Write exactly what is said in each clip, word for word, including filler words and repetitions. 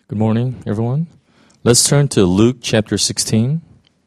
Good morning, everyone. Let's turn to Luke chapter sixteen.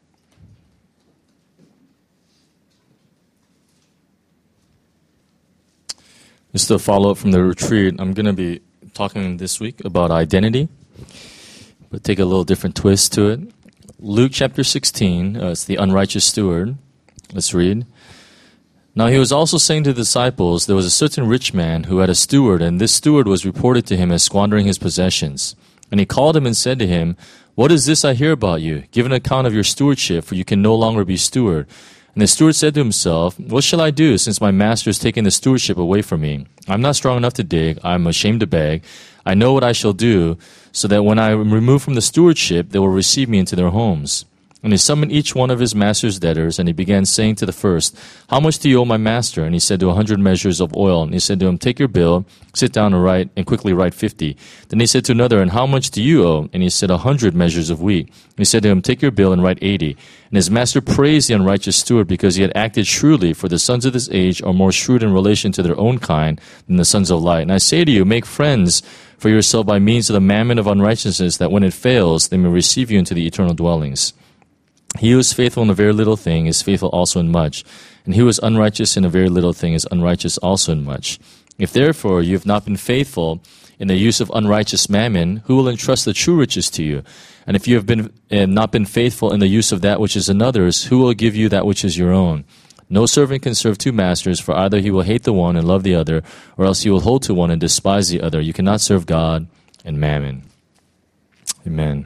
Just a follow-up from the retreat, I'm going to be talking this week about identity, but take a little different twist to it. Luke chapter sixteen, uh, it's the unrighteous steward. Let's read. Now he was also saying to the disciples, there was a certain rich man who had a steward, and this steward was reported to him as squandering his possessions. And he called him and said to him, "What is this I hear about you? Give an account of your stewardship, for you can no longer be steward." And the steward said to himself, "What shall I do, since my master has taken the stewardship away from me? I'm not strong enough to dig. I'm ashamed to beg. I know what I shall do, so that when I am removed from the stewardship, they will receive me into their homes." And he summoned each one of his master's debtors, and he began saying to the first, "How much do you owe my master?" And he said to a hundred measures of oil. And he said to him, "Take your bill, sit down and write, and quickly write fifty." Then he said to another, "And how much do you owe?" And he said, "A hundred measures of wheat." And he said to him, "Take your bill and write eighty." And his master praised the unrighteous steward because he had acted shrewdly, for the sons of this age are more shrewd in relation to their own kind than the sons of light. And I say to you, make friends for yourself by means of the mammon of unrighteousness, that when it fails, they may receive you into the eternal dwellings. He who is faithful in a very little thing is faithful also in much, and he who is unrighteous in a very little thing is unrighteous also in much. If therefore you have not been faithful in the use of unrighteous mammon, who will entrust the true riches to you? And if you have been uh, not been faithful in the use of that which is another's, who will give you that which is your own? No servant can serve two masters, for either he will hate the one and love the other, or else he will hold to one and despise the other. You cannot serve God and mammon. Amen.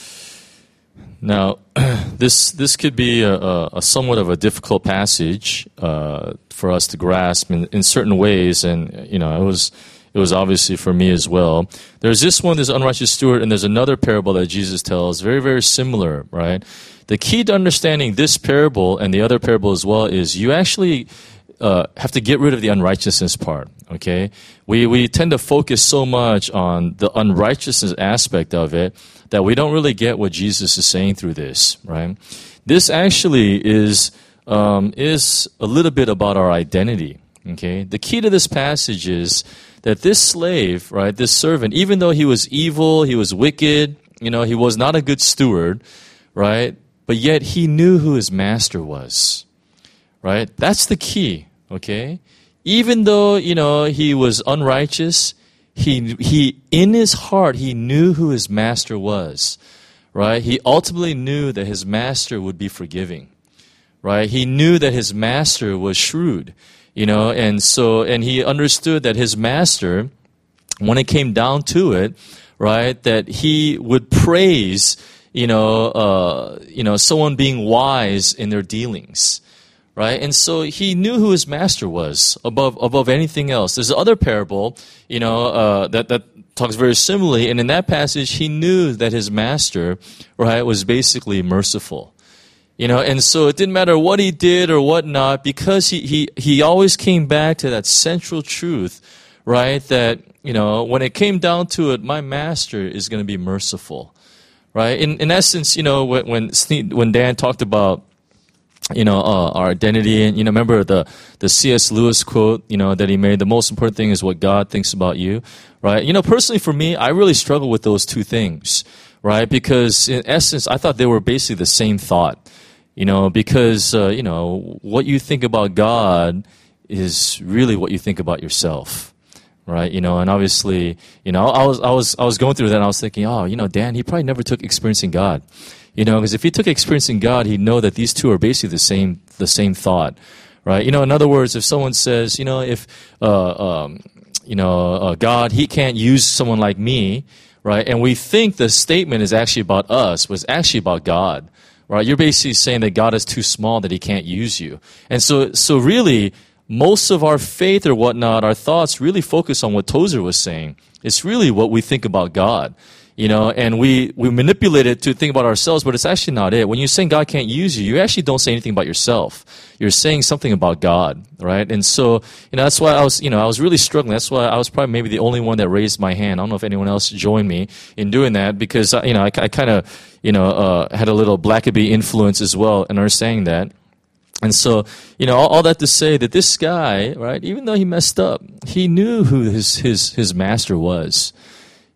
Now, this this could be a, a, a somewhat of a difficult passage uh, for us to grasp in, in certain ways, and you know, it was it was obviously for me as well. There's this one, this unrighteous steward, and there's another parable that Jesus tells, very very similar, right? The key to understanding this parable and the other parable as well is you actually uh, have to get rid of the unrighteousness part. Okay, we we tend to focus so much on the unrighteousness aspect of it that we don't really get what Jesus is saying through this, right? This actually is um, is a little bit about our identity. Okay, the key to this passage is that this slave, right, this servant, even though he was evil, he was wicked, you know, he was not a good steward, right? But yet he knew who his master was, right? That's the key. Okay. Even though, you know, he was unrighteous, he, he, in his heart, he knew who his master was, right? He ultimately knew that his master would be forgiving, right? He knew that his master was shrewd, you know, and so, and he understood that his master, when it came down to it, right, that he would praise, you know, uh, you know, someone being wise in their dealings. Right, and so he knew who his master was above above anything else. There's another parable, you know, uh, that that talks very similarly, and in that passage, he knew that his master, right, was basically merciful, you know, and so it didn't matter what he did or whatnot, because he he he always came back to that central truth, right, that you know, when it came down to it, my master is going to be merciful, right. In in essence, you know, when when when Dan talked about, you know, uh, our identity, and, you know, remember the, the C S Lewis quote, you know, that he made, the most important thing is what God thinks about you, right? You know, personally for me, I really struggle with those two things, right? Because in essence, I thought they were basically the same thought, you know, because, uh, you know, what you think about God is really what you think about yourself, right? You know, and obviously, you know, I was, I was, I was going through that and I was thinking, oh, you know, Dan, he probably never took experiencing God. You know, because if he took experiencing God, he'd know that these two are basically the same, the same thought, right? You know, in other words, if someone says, you know, if, uh, um, you know, uh, God, he can't use someone like me, right? And we think the statement is actually about us, but it's actually about God, right? You're basically saying that God is too small, that he can't use you. And so, so really, most of our faith or whatnot, our thoughts really focus on what Tozer was saying. It's really what we think about God. You know, and we, we manipulate it to think about ourselves, but it's actually not it. When you're saying God can't use you, you actually don't say anything about yourself. You're saying something about God, right? And so, you know, that's why I was, you know, I was really struggling. That's why I was probably maybe the only one that raised my hand. I don't know if anyone else joined me in doing that, because, you know, I, I kind of, you know, uh, had a little Blackaby influence as well in understanding that. And so, you know, all, all that to say that this guy, right, even though he messed up, he knew who his, his, his master was.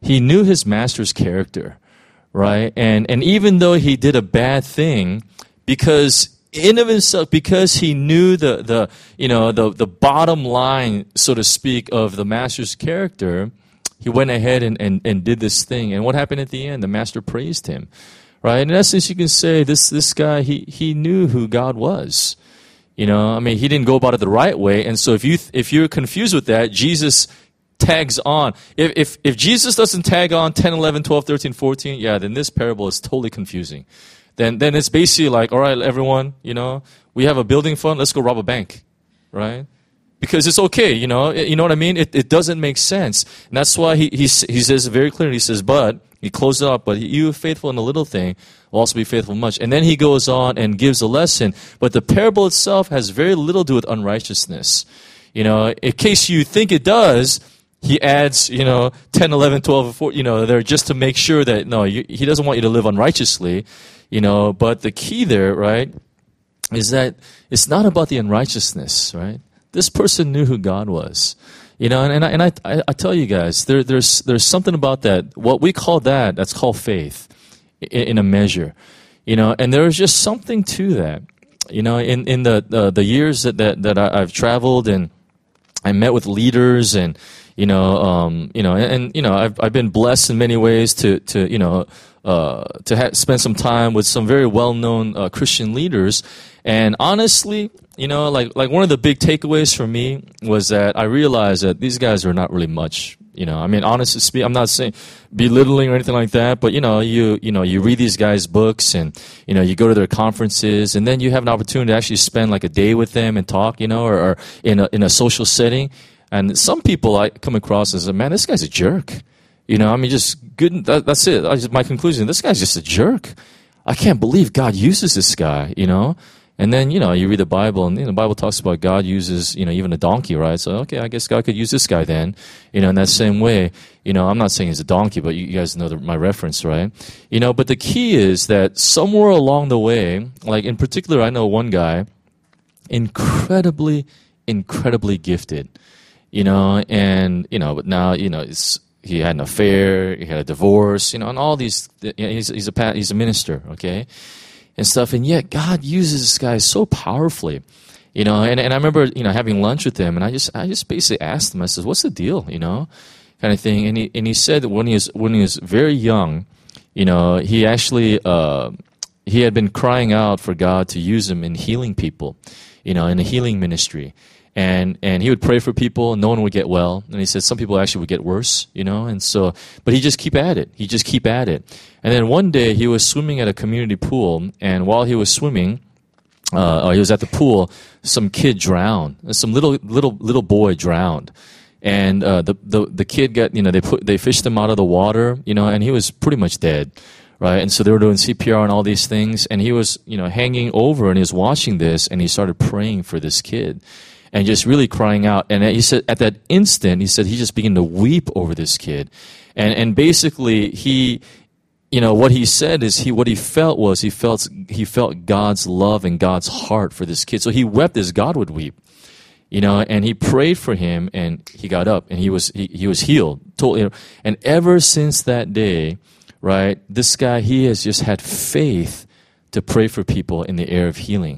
he knew his master's character, right? And and even though he did a bad thing, because in of himself, because he knew the the you know the the bottom line, so to speak, of the master's character, he went ahead and, and, and did this thing. And what happened at the end? The master praised him, right? In essence, you can say this this guy, he he knew who God was. You know, I mean, he didn't go about it the right way. And so if you if you're confused with that, Jesus tags on. If if if Jesus doesn't tag on ten, eleven, twelve, thirteen, fourteen, yeah, then this parable is totally confusing. Then then it's basically like, all right, everyone, you know, we have a building fund, let's go rob a bank, right? Because it's okay, you know, you know what I mean? It it doesn't make sense. And that's why he he, he says very clearly, he says, but, he closed it up, but you faithful in a little thing will also be faithful in much. And then he goes on and gives a lesson. But the parable itself has very little to do with unrighteousness. You know, in case you think it does, he adds, you know, ten, eleven, twelve, fourteen, you know, there just to make sure that, no, you, he doesn't want you to live unrighteously, you know. But the key there, right, is that it's not about the unrighteousness, right? This person knew who God was. You know, and, and, I, and I, I tell you guys, there, there's, there's something about that. What we call that, that's called faith in, in a measure. You know, and there's just something to that. You know, in, in the, the, the years that, that, that I, I've traveled and I met with leaders and, you know, um, you know, and, and, you know, I've, I've been blessed in many ways to, to, you know, uh, to ha- spend some time with some very well-known uh, Christian leaders. And honestly, you know, like like one of the big takeaways for me was that I realized that these guys are not really much. You know, I mean, honestly speaking, I'm not saying belittling or anything like that, but you know, you you know, you read these guys' books and you know, you go to their conferences, and then you have an opportunity to actually spend like a day with them and talk, you know, or, or in a in a social setting. And some people I come across as, man, this guy's a jerk. You know, I mean, just good. That, that's it. I just, my conclusion: this guy's just a jerk. I can't believe God uses this guy. You know. And then, you know, you read the Bible, and you know, the Bible talks about God uses, you know, even a donkey, right? So, okay, I guess God could use this guy then. You know, in that same way, you know, I'm not saying he's a donkey, but you, you guys know the, my reference, right? You know, but the key is that somewhere along the way, like in particular, I know one guy, incredibly, incredibly gifted, you know, and, you know, but now, you know, it's, he had an affair, he had a divorce, you know, and all these, you know, he's, he's a, he's a minister, okay? And stuff, and yet God uses this guy so powerfully, you know. And, and I remember, you know, having lunch with him, and I just, I just basically asked him. I said, "What's the deal?" You know, kind of thing. And he, and he said that when he was, when he was very young, you know, he actually, uh, he had been crying out for God to use him in healing people, you know, in the healing ministry. And and he would pray for people, and no one would get well. And he said some people actually would get worse, you know. And so, but he just keep at it. He just keep at it. And then one day he was swimming at a community pool, and while he was swimming, uh, or he was at the pool, some kid drowned. Some little little little boy drowned, and uh, the the the kid got, you know, they put they fished him out of the water, you know, and he was pretty much dead, right? And so they were doing C P R and all these things, and he was, you know, hanging over, and he was watching this, and he started praying for this kid. And just really crying out. And he said, at that instant, he said he just began to weep over this kid. And and basically, he, you know, what he said is he what he felt was he felt he felt God's love and God's heart for this kid. So he wept as God would weep, you know. And he prayed for him, and he got up, and he was he, he was healed totally. And ever since that day, right, this guy, he has just had faith to pray for people in the area of healing.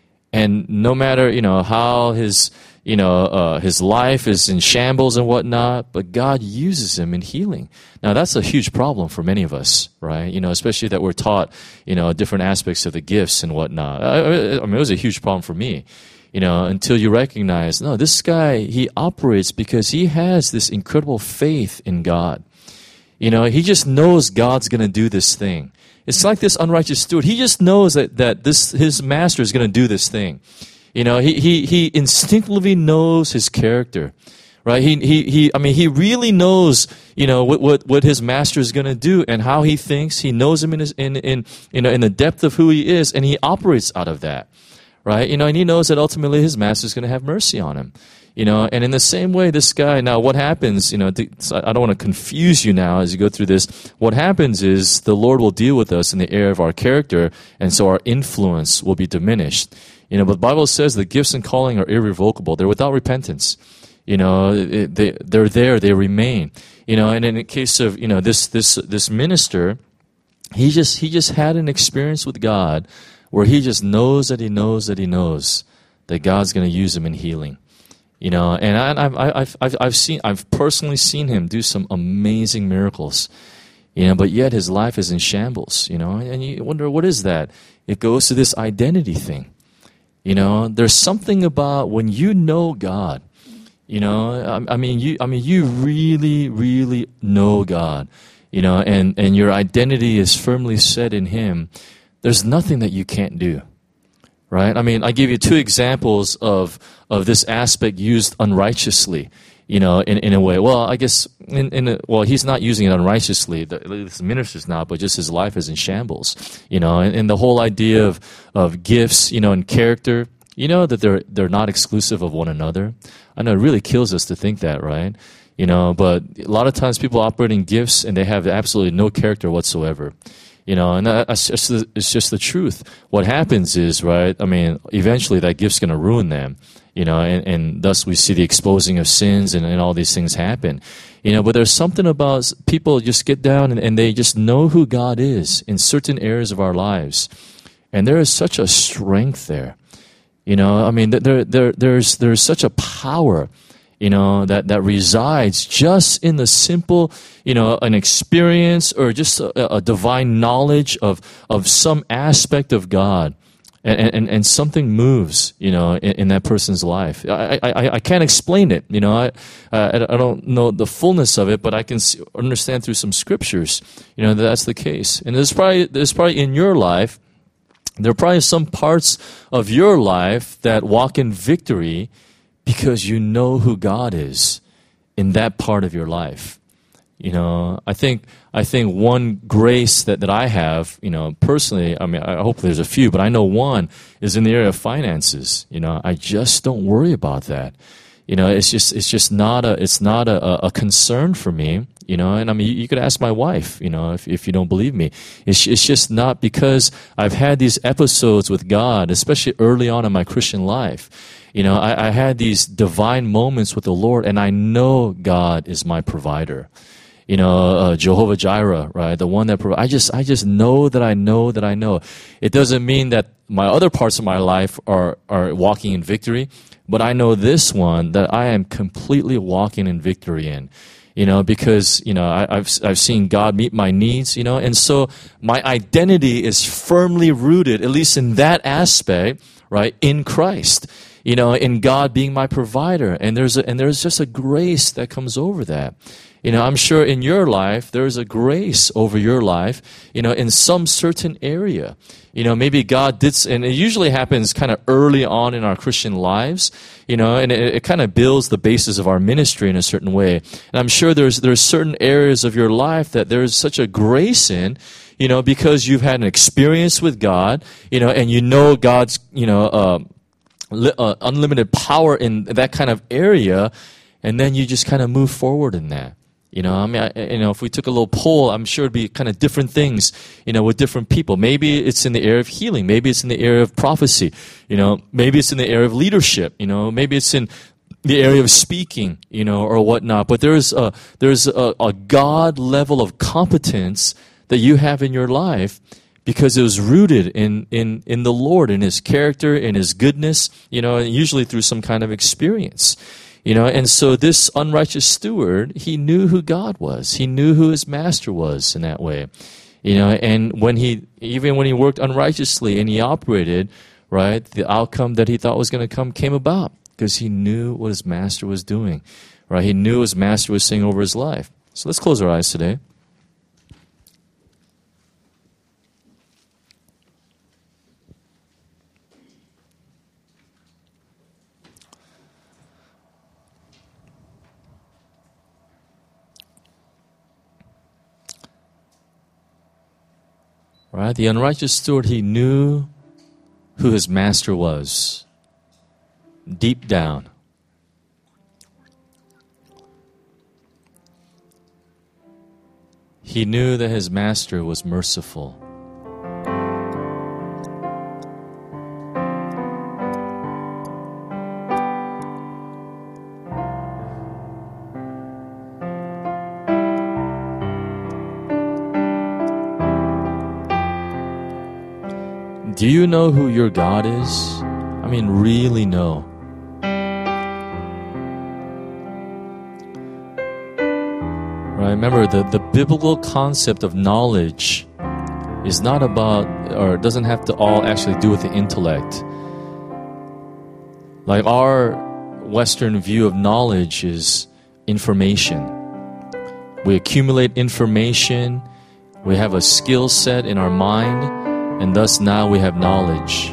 And no matter, you know, how his, you know, uh, his life is in shambles and whatnot, but God uses him in healing. Now, that's a huge problem for many of us, right? You know, especially that we're taught, you know, different aspects of the gifts and whatnot. I, I mean, it was a huge problem for me, you know, until you recognize, no, this guy, he operates because he has this incredible faith in God. You know, he just knows God's going to do this thing. It's like this unrighteous steward. He just knows that, that this his master is going to do this thing. You know, he, he, he instinctively knows his character, right? He, he, he, I mean, he really knows, you know, what, what, what his master is going to do and how he thinks. He knows him in his, in, in, you know, in the depth of who he is, and he operates out of that, right? You know, and he knows that ultimately his master is going to have mercy on him. You know, and in the same way, this guy, now what happens, you know, I don't want to confuse you now as you go through this. What happens is the Lord will deal with us in the area of our character, and so our influence will be diminished. You know, but the Bible says the gifts and calling are irrevocable. They're without repentance. You know, it, they they're there, they remain. You know, and in the case of you know this this this minister, he just he just had an experience with God where he just knows that he knows that he knows that God's going to use him in healing. You know, and I, I've I've I've I've seen I've personally seen him do some amazing miracles. You know, but yet his life is in shambles. You know, and you wonder, what is that? It goes to this identity thing. You know, there's something about when you know God. You know, I, I mean, you, I mean, you really, really know God, you know, and, and your identity is firmly set in Him. There's nothing that you can't do, right? I mean, I give you two examples of, of this aspect used unrighteously, you know, in, in a way. Well, I guess, in, in a, well, he's not using it unrighteously, the, the minister's not, but just his life is in shambles, you know, and, and the whole idea of, of gifts, you know, and character, you know, that they're, they're not exclusive of one another. I know it really kills us to think that, right? You know, but a lot of times people operate in gifts and they have absolutely no character whatsoever. You know, and that's just the, it's just the truth. What happens is, right, I mean, eventually that gift's going to ruin them, you know, and, and thus we see the exposing of sins and, and all these things happen. You know, but there's something about people just get down and, and they just know who God is in certain areas of our lives. And there is such a strength there. You know, I mean, there, there, there's, there's such a power, you know, that, that resides just in the simple, you know, an experience or just a, a divine knowledge of, of some aspect of God. And, and, and something moves, you know, in, in that person's life. I, I, I can't explain it, you know, I, uh, I don't know the fullness of it, but I can see, understand through some scriptures, you know, that that's the case. And there's probably, there's probably in your life, there are probably some parts of your life that walk in victory because you know who God is in that part of your life. You know, I think I think one grace that, that I have, you know, personally, I mean, I hope there's a few, but I know one is in the area of finances. You know, I just don't worry about that. You know, it's just it's just not a it's not a, a concern for me. You know, and I mean, you, you could ask my wife, you know, if, if you don't believe me. It's, it's just not because I've had these episodes with God, especially early on in my Christian life. You know, I, I had these divine moments with the Lord, and I know God is my provider. You know, uh, Jehovah Jireh, right? The one that provides. I just, I just know that I know that I know. It doesn't mean that my other parts of my life are, are walking in victory, but I know this one that I am completely walking in victory in. You know, because, you know, I, I've, I've seen God meet my needs, you know, and so my identity is firmly rooted, at least in that aspect, right, in Christ, you know, in God being my provider. And there's a, and there's just a grace that comes over that. You know, I'm sure in your life, there's a grace over your life, you know, in some certain area. You know, maybe God did, and it usually happens kind of early on in our Christian lives, you know, and it, it kind of builds the basis of our ministry in a certain way. And I'm sure there's there's certain areas of your life that there's such a grace in, you know, because you've had an experience with God, you know, and you know God's, you know, uh, li- uh, unlimited power in that kind of area, and then you just kind of move forward in that. You know, I mean, I, you know, if we took a little poll, I'm sure it'd be kind of different things, you know, with different people. Maybe it's in the area of healing. Maybe it's in the area of prophecy. You know, maybe it's in the area of leadership. You know, maybe it's in the area of speaking, you know, or whatnot. But there's a, there's a, a God level of competence that you have in your life because it was rooted in, in, in the Lord, in His character, in His goodness, you know, and usually through some kind of experience. You know, and so this unrighteous steward, he knew who God was. He knew who his master was in that way. You know, and when he, even when he worked unrighteously and he operated, right, the outcome that he thought was going to come came about because he knew what his master was doing, right? He knew his master was saying over his life. So let's close our eyes today. Right? The unrighteous steward, he knew who his master was. Deep down. He knew that his master was merciful. Do you know who your God is? I mean, really know. Right? Remember, the, the biblical concept of knowledge is not about, or doesn't have to all actually do with the intellect. Like our Western view of knowledge is information. We accumulate information, we have a skill set in our mind, and thus now we have knowledge.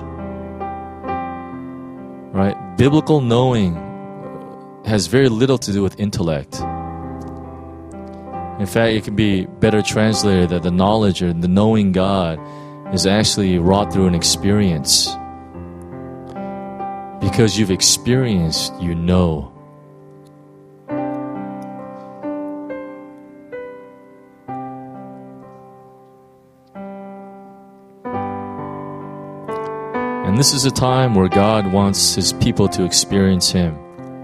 Right? Biblical knowing has very little to do with intellect. In fact, it can be better translated that the knowledge or the knowing God is actually wrought through an experience. Because you've experienced, you know. And this is a time where God wants His people to experience Him.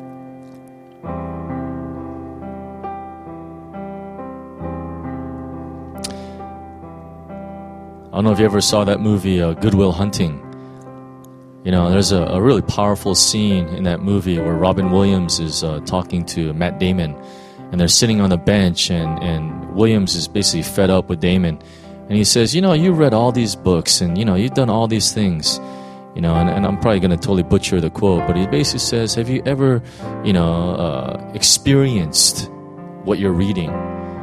I don't know if you ever saw that movie, uh, Good Will Hunting. You know, there's a, a really powerful scene in that movie where Robin Williams is uh, talking to Matt Damon, and they're sitting on the bench, and, and Williams is basically fed up with Damon, and he says, you know, you read all these books, and, you know, you've done all these things, you know, and, and I'm probably going to totally butcher the quote, but he basically says, have you ever, you know, uh, experienced what you're reading?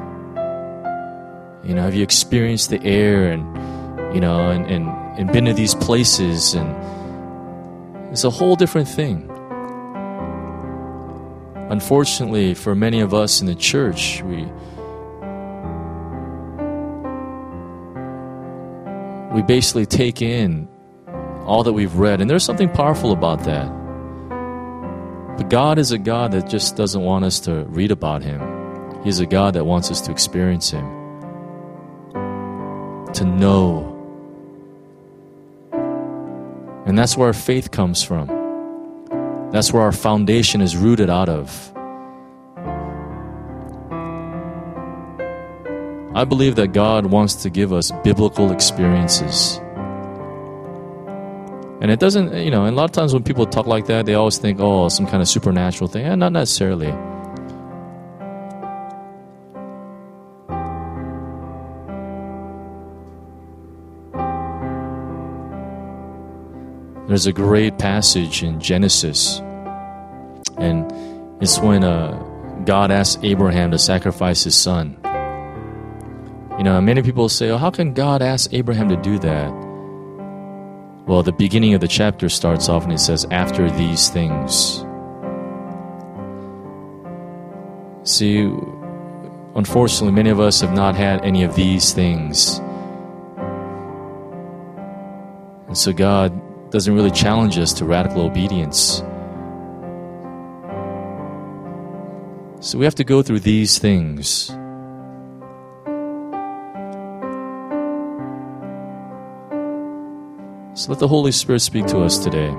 You know, have you experienced the air and, you know, and, and, and been to these places? And it's a whole different thing. Unfortunately, for many of us in the church, we we basically take in all that we've read, and there's something powerful about that. But God is a God that just doesn't want us to read about Him. He's a God that wants us to experience Him, to know. And that's where our faith comes from. That's where our foundation is rooted out of. I believe that God wants to give us biblical experiences. And it doesn't, you know, and a lot of times when people talk like that, they always think, oh, some kind of supernatural thing. Eh, not necessarily. There's a great passage in Genesis, and it's when uh, God asked Abraham to sacrifice his son. You know, many people say, oh, how can God ask Abraham to do that? Well, the beginning of the chapter starts off and it says, after these things. See, unfortunately, many of us have not had any of these things. And so God doesn't really challenge us to radical obedience. So we have to go through these things. So let the Holy Spirit speak to us today.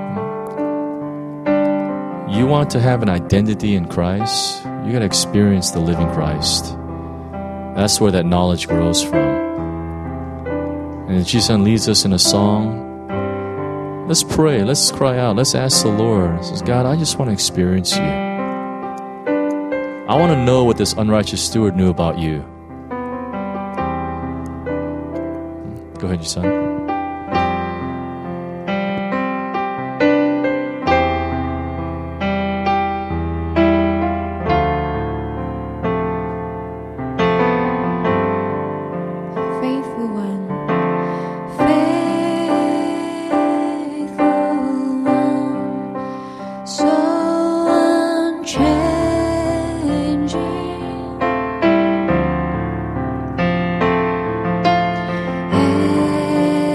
You want to have an identity in Christ? You got to experience the living Christ. That's where that knowledge grows from. And Jesus leads us in a song. Let's pray. Let's cry out. Let's ask the Lord. Says, God, I just want to experience you. I want to know what this unrighteous steward knew about you. Go ahead, your son. Hey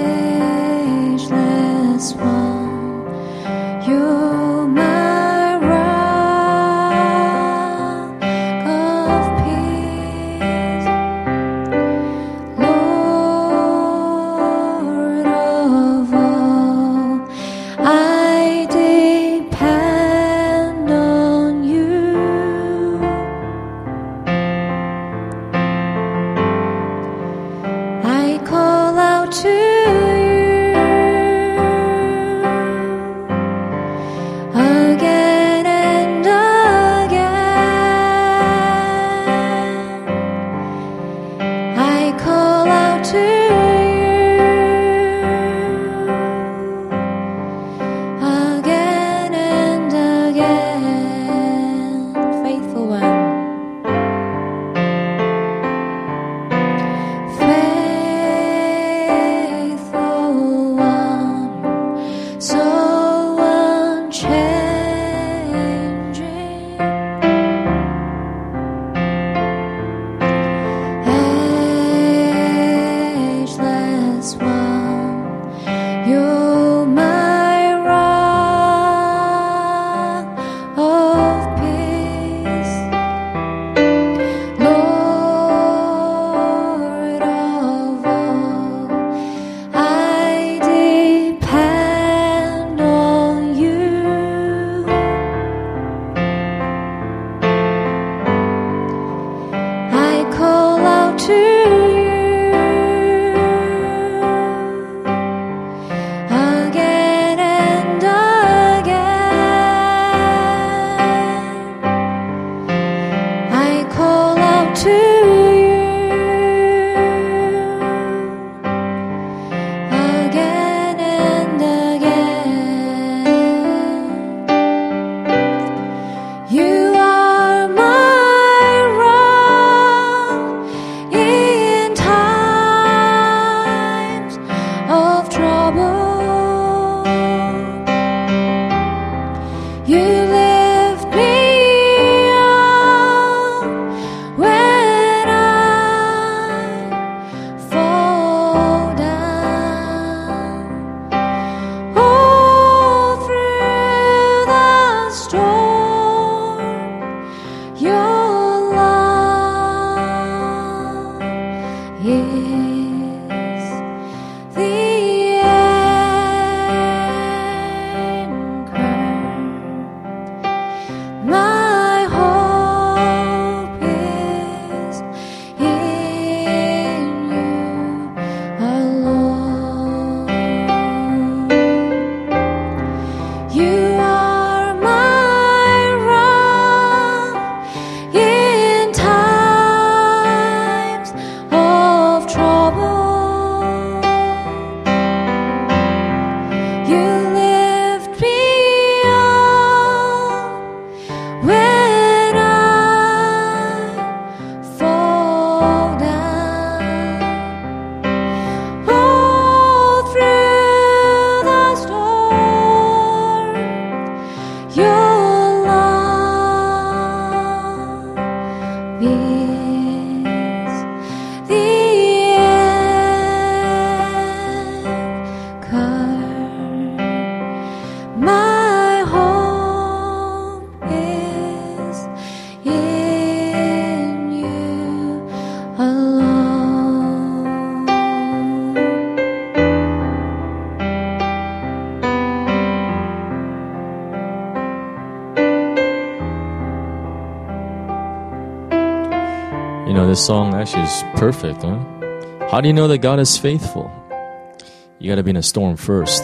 This song actually is perfect, huh? How do you know that God is faithful? You got to be in a storm first.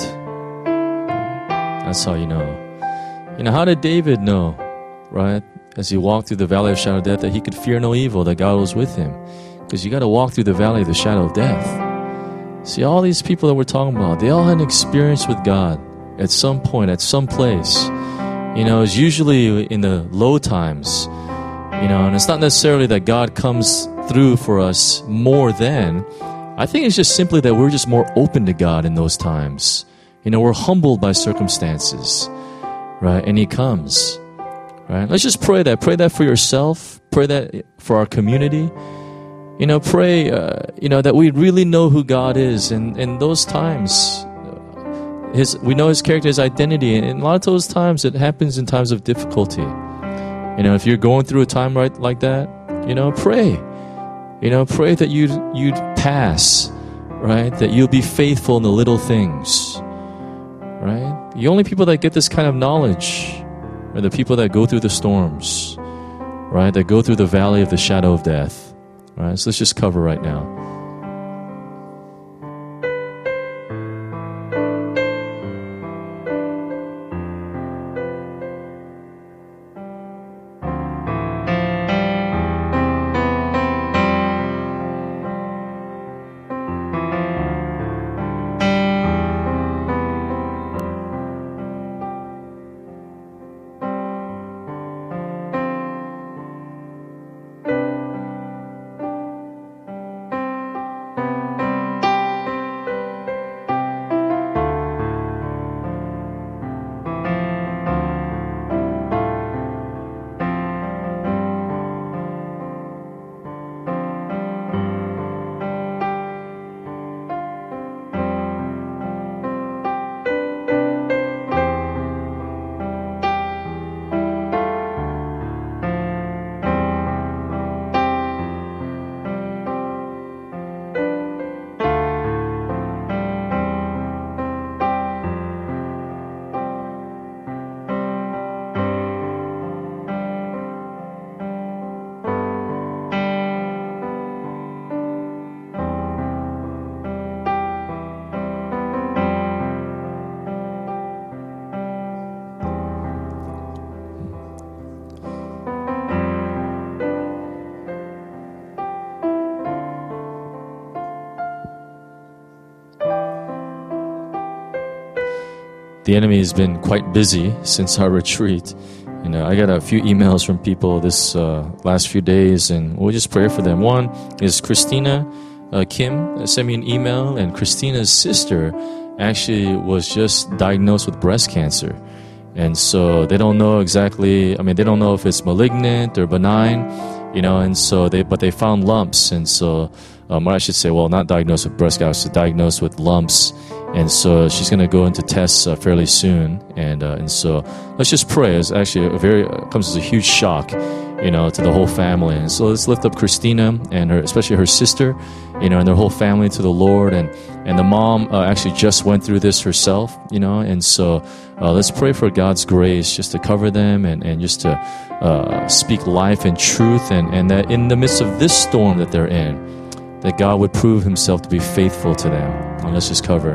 That's how you know. You know, how did David know, right? As he walked through the valley of shadow of death, that he could fear no evil, that God was with him. Because you got to walk through the valley of the shadow of death. See, all these people that we're talking about, they all had an experience with God at some point, at some place. You know, it's usually in the low times. You know, and it's not necessarily that God comes through for us more than. I think it's just simply that we're just more open to God in those times. You know, we're humbled by circumstances, right? And He comes, right? Let's just pray that. Pray that for yourself. Pray that for our community. You know, pray, uh, you know, that we really know who God is. And in those times, His we know His character, His identity. And a lot of those times, it happens in times of difficulty. You know, if you're going through a time right like that, you know, pray. You know, pray that you'd, you'd pass, right? That you'll be faithful in the little things, right? The only people that get this kind of knowledge are the people that go through the storms, right? That go through the valley of the shadow of death, right? So let's just cover right now. The enemy has been quite busy since our retreat. You know, I got a few emails from people this uh, last few days, and we'll just pray for them. One is Christina uh, Kim sent me an email, and Christina's sister actually was just diagnosed with breast cancer. And so they don't know exactly, I mean, they don't know if it's malignant or benign, you know, and so they, but they found lumps. And so, um, or I should say, well, not diagnosed with breast cancer, diagnosed with lumps. And so she's going to go into tests uh, fairly soon. And uh, and so let's just pray. It's actually a very, uh, comes as a huge shock, you know, to the whole family. And so let's lift up Christina and her, especially her sister, you know, and their whole family to the Lord. And, and the mom uh, actually just went through this herself, you know, and so uh, let's pray for God's grace just to cover them and, and just to uh, speak life and truth, and, and that in the midst of this storm that they're in, that God would prove himself to be faithful to them. And let's just cover.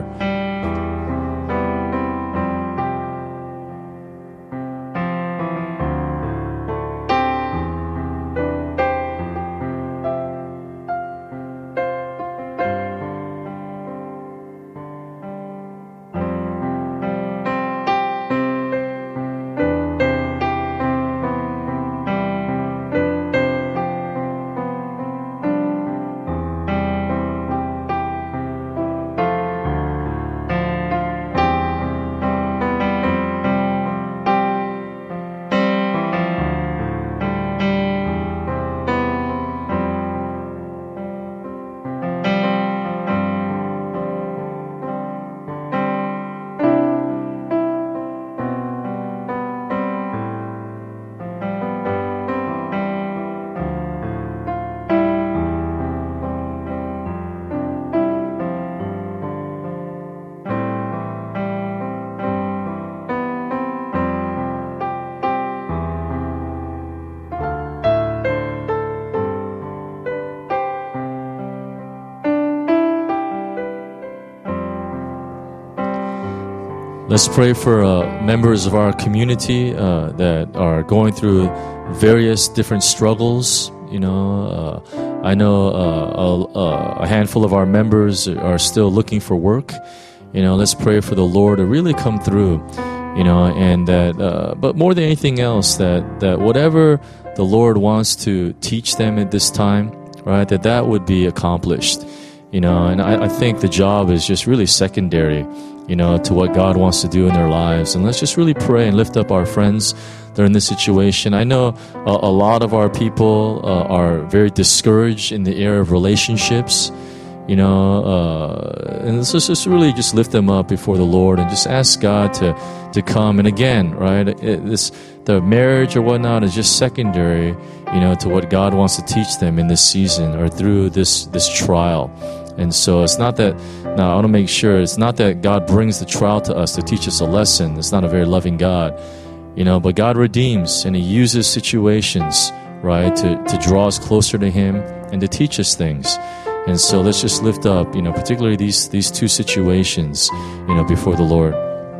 Let's pray for uh, members of our community uh, that are going through various different struggles. You know, uh, I know uh, a, a handful of our members are still looking for work. You know, let's pray for the Lord to really come through. You know, and that, uh, but more than anything else, that that whatever the Lord wants to teach them at this time, right, that that would be accomplished. You know, and I, I think the job is just really secondary, you know, to what God wants to do in their lives. And let's just really pray and lift up our friends that are in this situation. I know a, a lot of our people uh, are very discouraged in the area of relationships, you know, uh, and let's just, just really just lift them up before the Lord and just ask God to, to come. And again, right, it, this the marriage or whatnot is just secondary, you know, to what God wants to teach them in this season or through this this trial. And so it's not that, now I want to make sure, it's not that God brings the trial to us to teach us a lesson. It's not a very loving God, you know, but God redeems and He uses situations, right, to, to draw us closer to Him and to teach us things. And so let's just lift up, you know, particularly these, these two situations, you know, before the Lord.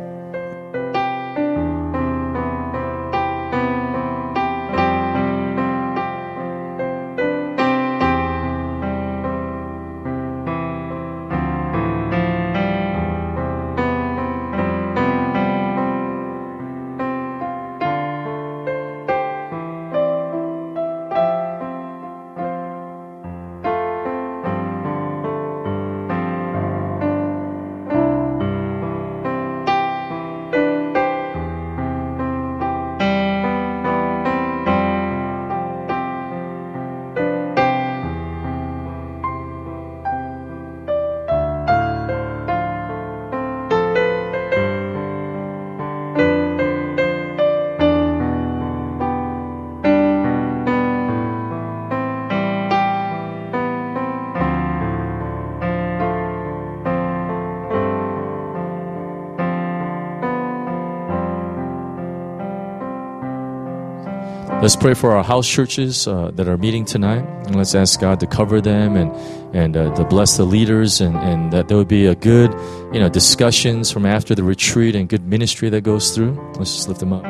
Let's pray for our house churches uh, that are meeting tonight, and let's ask God to cover them and and uh, to bless the leaders, and, and that there would be a good, you know, discussions from after the retreat and good ministry that goes through. Let's just lift them up.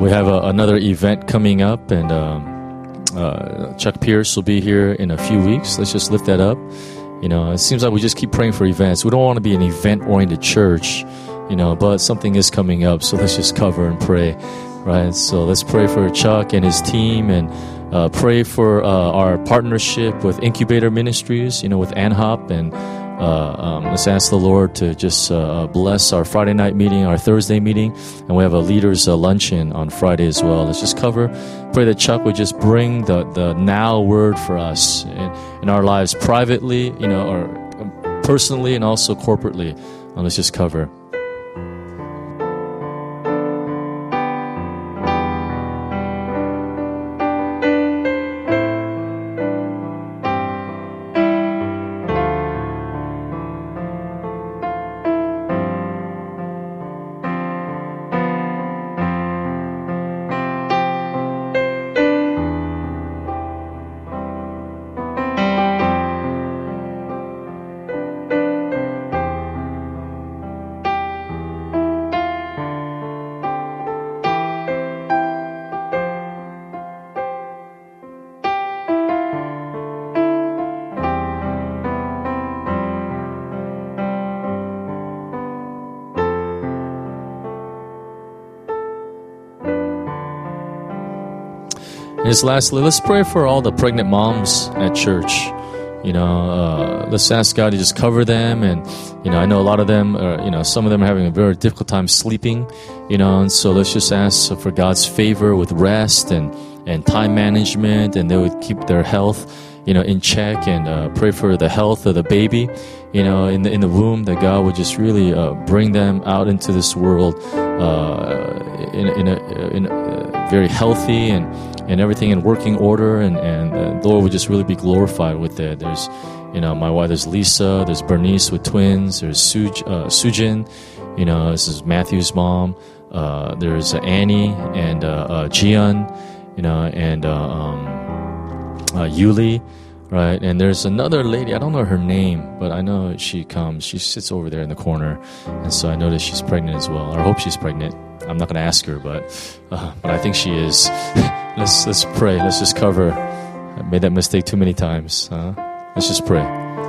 we have a, another event coming up, and um, uh, Chuck Pierce will be here in a few weeks. Let's just lift that up. You know, it seems like we just keep praying for events. We don't want to be an event-oriented church, you know, but something is coming up, so let's just cover and pray, right? So let's pray for Chuck and his team, and uh, pray for uh, our partnership with Incubator Ministries, you know, with ANHOP, and uh, um, let's ask the Lord to just uh, bless our Friday night meeting, our Thursday meeting, and we have a leaders uh, luncheon on Friday as well. Let's just cover, pray that Chuck would just bring the, the now word for us in, in our lives privately, you know, or personally, and also corporately. Uh, let's just cover. And just lastly, let's pray for all the pregnant moms at church. You know, uh, let's ask God to just cover them. And, you know, I know a lot of them, are, you know, some of them are having a very difficult time sleeping, you know, and so let's just ask for God's favor with rest and, and time management, and they would keep their health, you know, in check, and uh, pray for the health of the baby, you know, in the, in the womb, that God would just really uh, bring them out into this world uh, in, in, a, in a very healthy and and everything in working order, and, and uh, the Lord would just really be glorified with it. There's, you know, my wife, there's Lisa, there's Bernice with twins, there's Suj, uh, Sujin, you know, this is Matthew's mom, uh, there's uh, Annie and uh, uh, Jian, you know, and uh, um, uh, Yuli, right? And there's another lady, I don't know her name, but I know she comes, she sits over there in the corner, and so I noticed she's pregnant as well, or I hope she's pregnant. I'm not going to ask her, but uh, but I think she is. let's let's pray. Let's just cover. I made that mistake too many times. Huh? Let's just pray.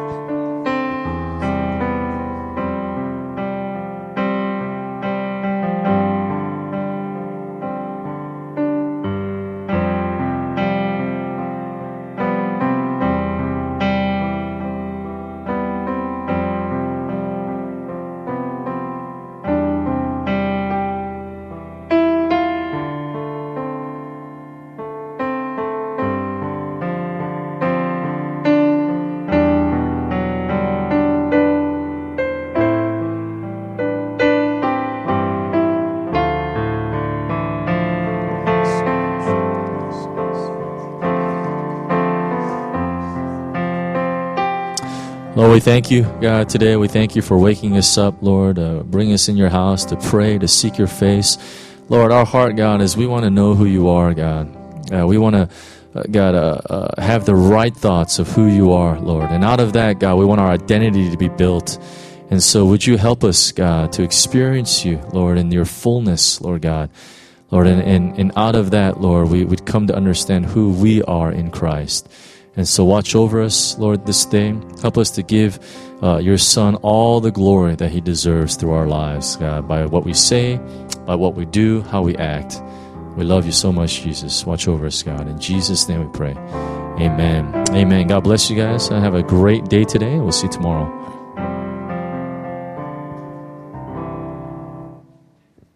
Lord, we thank you, God, today. We thank you for waking us up, Lord, uh, bring us in your house to pray, to seek your face. Lord, our heart, God, is we want to know who you are, God. Uh, we want to, uh, God, uh, uh, have the right thoughts of who you are, Lord. And out of that, God, we want our identity to be built. And so would you help us, God, to experience you, Lord, in your fullness, Lord God. Lord, and, and, and out of that, Lord, we would come to understand who we are in Christ. And so watch over us, Lord, this day. Help us to give uh, your Son all the glory that he deserves through our lives, God, by what we say, by what we do, how we act. We love you so much, Jesus. Watch over us, God. In Jesus' name we pray. Amen. Amen. God bless you guys. Have a great day today. We'll see you tomorrow.